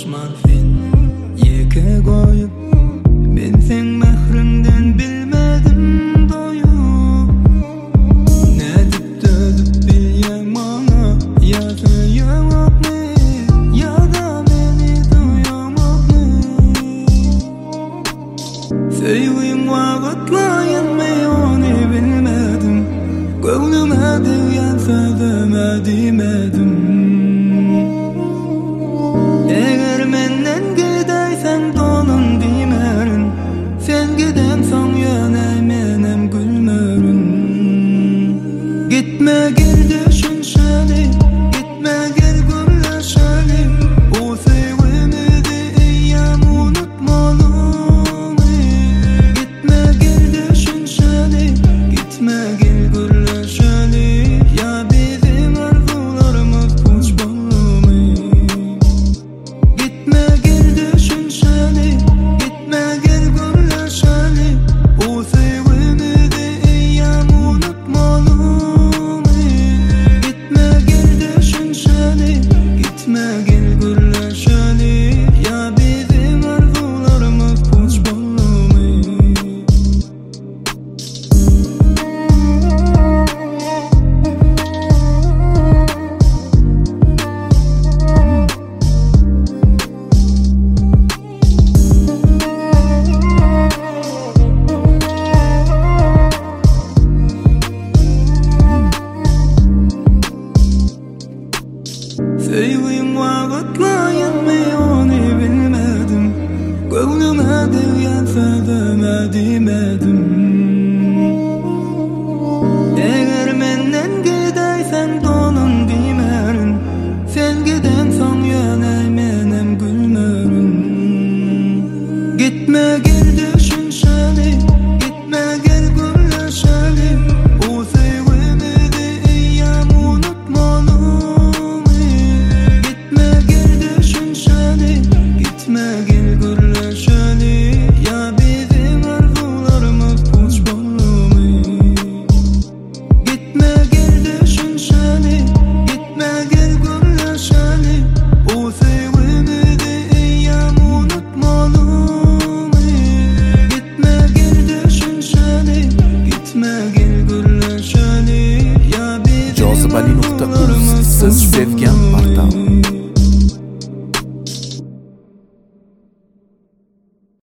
marfin yeke koyup ben sen mehrinden bilmedim doyup ne dip dödüp bilýem ana ýazyýamokmy ýa-da meni duýamokmy söýgüň wagtlaýanmy ony bilmedim göwnüme diýen sözüme diýmedim eger menden gidersen dolun diýmerin sen giden soň ýöne menem gülmerin gitme gel düşünşeli gitme gel gülleşeli o sevgimizi eýýäm unutmalymy gitme gel düşünşeli gitme gel gülleşeli ýa bizim arzularymız puç bolmy gitme gel düşünşeli gitme gel gülleşeli o sevgimizi eýýäm unutmalymy gitme gel düşünşeli gitme gel gülleşeli ýa bizim arzularymız puç bolmy söýgüň wagtlaýanmy ony bilmedim göwnüme diýen sözüme diýmedim eger menden gidersen dolun diýmerin sen giden soň ýöne menem gülmerin gitme gel düşünşeli gitme gel gülleşeli o sevgimizi eýýäm unutmalymy gitme gel düşünşeli gitme gel gülleşeli ýa bizim arzularymız puç bolmy gitme gel düşünşeli gitme gel gülleşeli o sevgimizi eýýäm unutmalymy gitme gel düşünşeli gitme gel gülleşeli ýa bizim Joseph Ali.uz Siz sevgen portal.